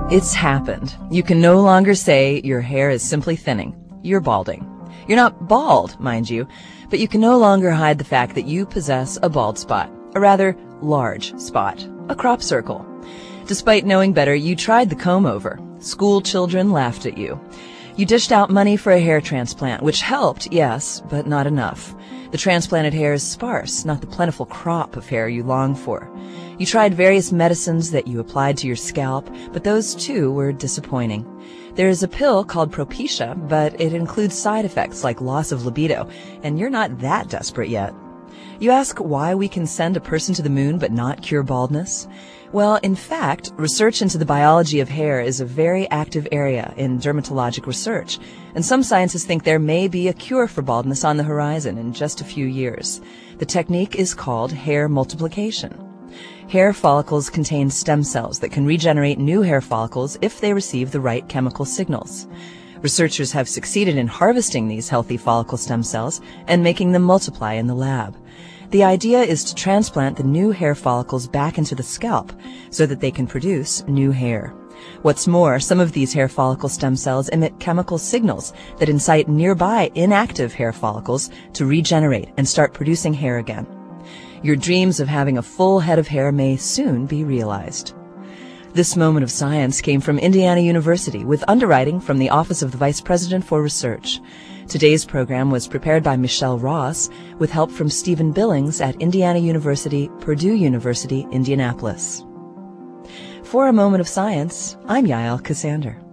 It's happened. You can no longer say your hair is simply thinning. You're balding. You're not bald, mind you, but you can no longer hide the fact that you possess a bald spot, a rather large spot, a crop circle. Despite knowing better, you tried the comb-over. School children laughed at you. You dished out money for a hair transplant, which helped, yes, but not enough. The transplanted hair is sparse, not the plentiful crop of hair you long for. You tried various medicines that you applied to your scalp, but those too were disappointing. There is a pill called Propecia, but it includes side effects like loss of libido, and you're not that desperate yet. You ask why we can send a person to the moon but not cure baldness? Well, in fact, research into the biology of hair is a very active area in dermatologic research, and some scientists think there may be a cure for baldness on the horizon in just a few years. The technique is called hair multiplication. Hair follicles contain stem cells that can regenerate new hair follicles if they receive the right chemical signals. Researchers have succeeded in harvesting these healthy follicle stem cells and making them multiply in the lab. The idea is to transplant the new hair follicles back into the scalp so that they can produce new hair. What's more, some of these hair follicle stem cells emit chemical signals that incite nearby inactive hair follicles to regenerate and start producing hair again. Your dreams of having a full head of hair may soon be realized. This moment of science came from Indiana University with underwriting from the Office of the Vice President for Research. Today's program was prepared by Michelle Ross with help from Stephen Billings at Indiana University, Purdue University, Indianapolis. For a Moment of Science, I'm Yael Ksander.